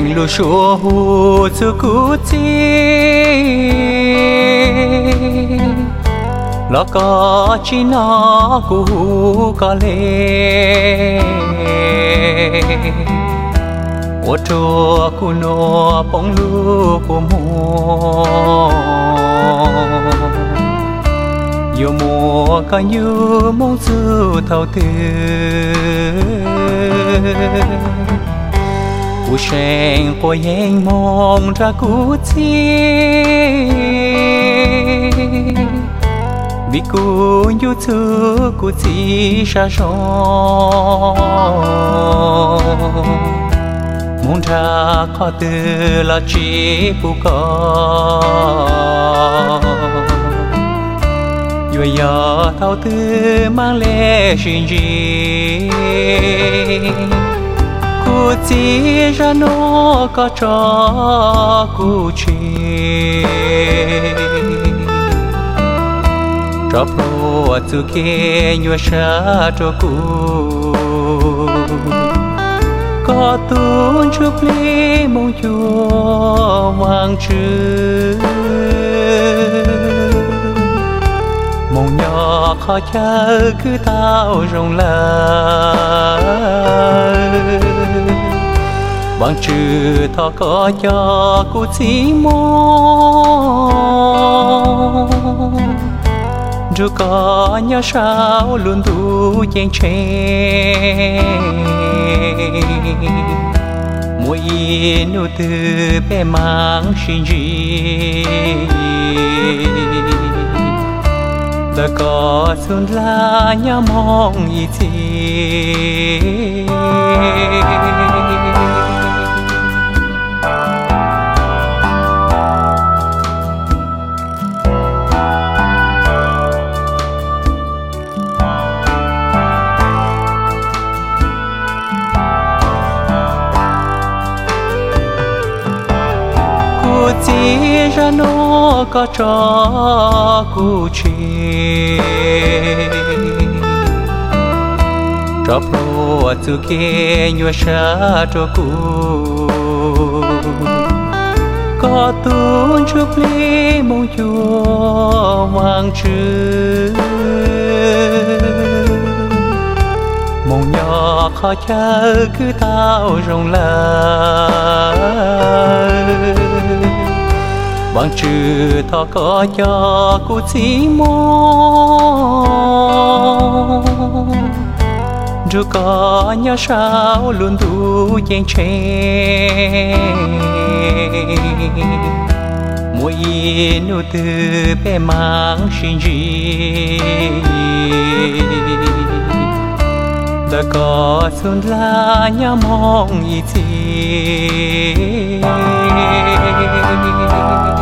bèn lu xua hu su cú chi lo có chỉ nó cú có lệ ô chua cú nô bông lu cú mùa yêu mùa có như mong sư thâu tư cú sen của em mong ra cú chi vì cú yêu thương cú chi xa xôi muốn ra khó từ là chỉ bu có yêu giờ thâu tư mang lệ chuyện gì cú chỉ ra nó có cho cú chi cho pro tu kia nhua sa cho cú có tuôn chụp ly mong chua hoàng chữ mong nhỏ khó chờ cứ tao rồng lơ bằng chữ thọ có cho cú chỉ mong dù có nhớ sao luôn đủ chen chen mỗi nụ từ bé mang xin gì đã có xuân la nhớ mong ý chi chỉ ra nó có cho cú chi cho pro tu kia nhua sa cho cú có tuôn chụp ly mong chua hoàng chữ mong nhỏ khó chờ cứ tao rồng lơ bằng chữ thọ có cho cú chỉ mong dù có nhớ sao luôn đủ chen chen mỗi nụ từ bé mang xin gì đã có xuân la nhớ mong ý chi